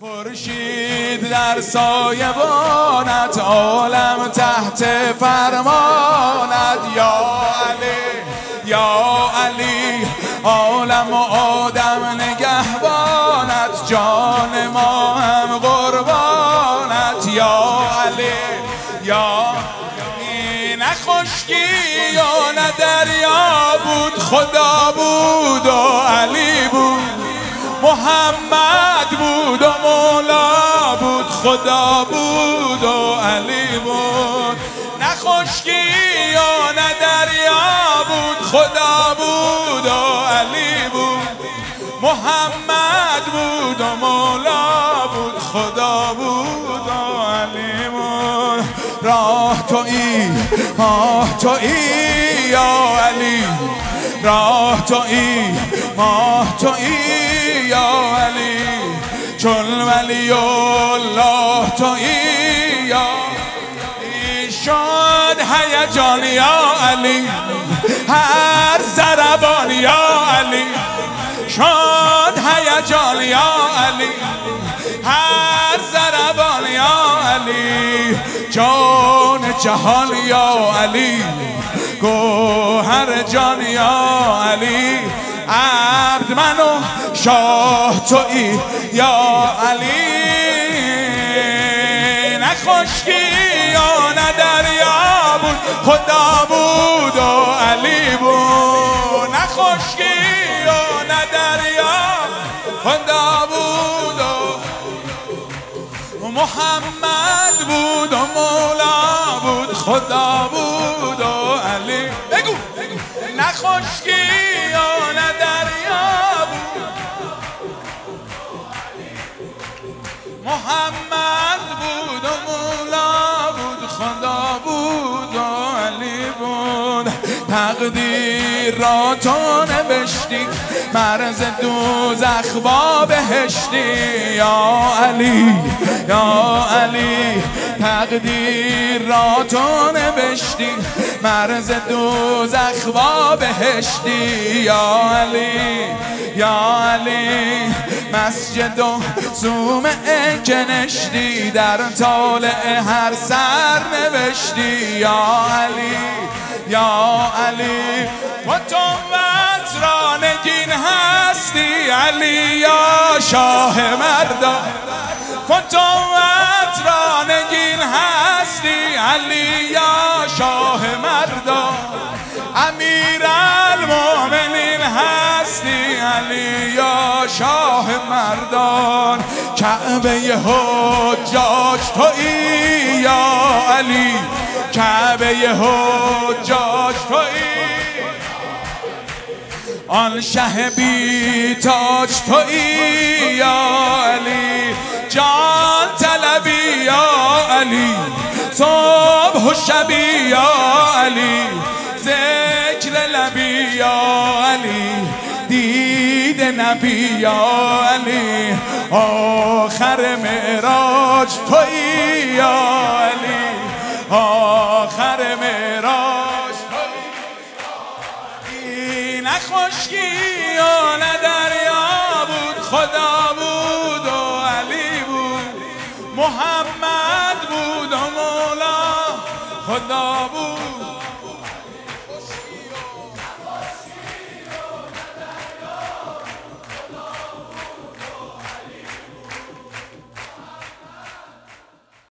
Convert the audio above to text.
خورشید در سایبانت، عالم تحت فرمانت. یا علی یا علی، عالم و آدم نگهبانت، جان ما هم قربانت. یا علی یا نه خشکی و نه دریا بود، خدا بود و علی بود، محمد بود و مولا بود، خدا بود و علی بود. نه خشکی و نه دریا بود، خدا بود و علی بود، محمد بود و مولا بود، خدا بود و علی بود. راه تویی ماه تویی یا علی، راه تویی ماه تویی یا علی، چون ولی الله تویی یا علی. شد هیجان یا علی، هر ضربان یا علی، شد هیجان یا علی، هر ضربان یا علی. جان جهان یا علی، گوهر جان یا علی، عبد من و شاه تویی یا علی. نه خشکی و نه دریا بود، خدا بود و علی بود. نه خشکی و نه دریا، خدا بود و محمد بود و مولا بود، خدا بود و علی. بگو نه خشکی و نه دریا بود، محمد بود و مولا بود، خدا بود و علی بود. تقدیر را تو نوشتی، مرز دوزخ با بهشتی یا علی یا علی. تقدیر را تو نوشتی، مرز دوزخ با بهشتی یا علی یا علی. مسجد و صومعه کنشتی، در طالع هر سر نوشتی یا علی یا علی. و تو را نگین هستی علی یا شاه مردان، فتوت را نگین هستی علی یا شاه مردان. امیر المؤمنین هستی علی یا شاه مردان. کعبه حجاج تویی یا علی، کعبه حجاج تویی، آن شه بی تاج تویی یا علی. جان طلبی یا علی، صبح و شبی یا علی، ذکر لبی یا علی، دید نبی یا علی. آخر معراج تویی یا علی، آخر معراج تویی. نه خشکی و نه دریا بود، خدا بود و علی بود، محمد بود و مولا، خدا بود.